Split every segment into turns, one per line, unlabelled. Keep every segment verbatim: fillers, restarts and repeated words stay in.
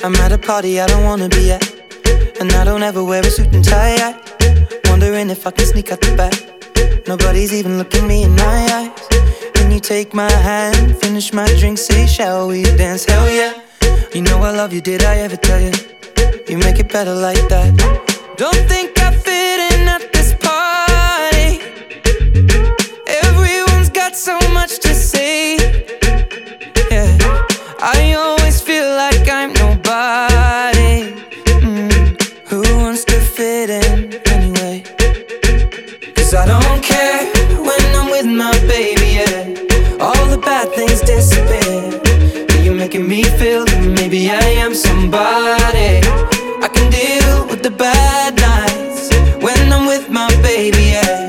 I'm at a party I don't wanna be at, and I don't ever wear a suit and tie. I wondering if I can sneak out the back. Nobody's even looking me in my eyes. Then you take my hand, finish my drink, say shall we dance? Hell yeah. You know I love you, did I ever tell you? You make it better like that. Don't think I fit in at this party. Everyone's got so much to say. Yeah, I always feel like I'm nobody. mm. Who wants to fit in anyway? Cause I don't care when I'm with my baby, yeah. All the bad things disappear. You're making me feel that maybe I am somebody. I can deal with the bad nights when I'm with my baby, yeah.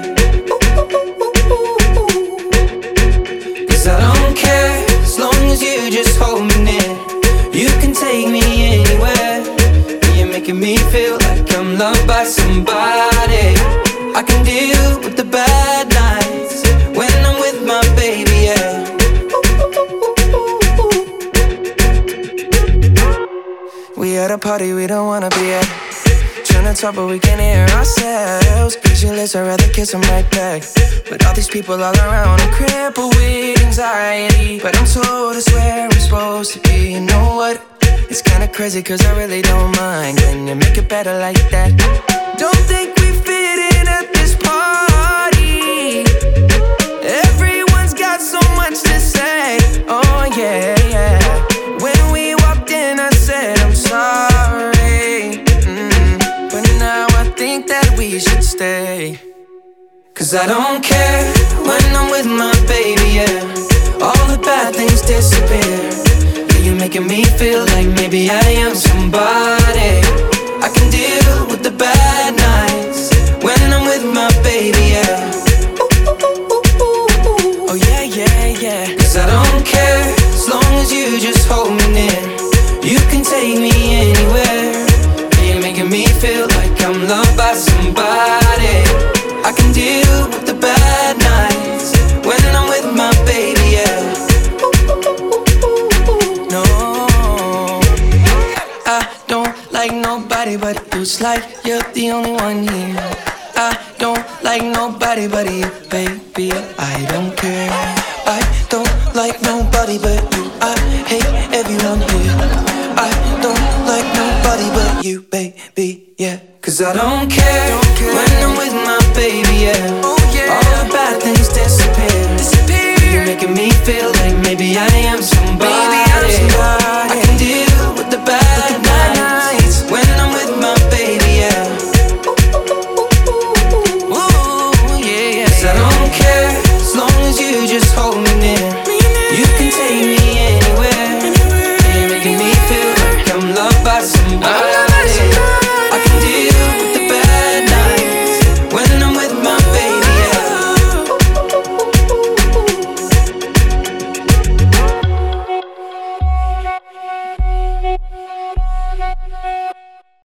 Cause I don't care as long as you just hold me near. You can take me anywhere. You're making me feel like I'm loved by somebody. I can deal with the bad nights when I'm with my baby, yeah. We at a party we don't wanna be at. Tryna talk but we can't hear ourselves. Pictureless, I'd rather kiss them right back. But all these people all around, I'm crippled with anxiety. But I'm told it's where I'm supposed to be. You know what? It's kinda crazy cause I really don't mind. Can you make it better like that? Don't think we fit in at this party. Everyone's got so much to say. Oh yeah, yeah. When we walked in I said I'm sorry, mm, but now I think that we should stay. Cause I don't care when I'm with my baby, yeah. All the bad things disappear. Yeah, you're making me feel like maybe I am somebody. I can deal with the bad nights when I'm with my baby, yeah. Oh yeah, yeah, yeah. Cause I don't care as long as you just hold me near. You can take me anywhere. You're making me feel like I'm loved by somebody. I can deal with the bad nights when I'm with my baby, yeah. No, I don't like nobody but you. It's like you're the only one here. I don't like nobody but you, baby. I don't care. I don't like nobody but you. I hate everyone here. I don't like nobody but you, baby, yeah. Cause I don't care, don't care. When I'm with my baby, yeah. Oh, yeah. All the bad things disappear. disappear. You're making me feel like maybe I am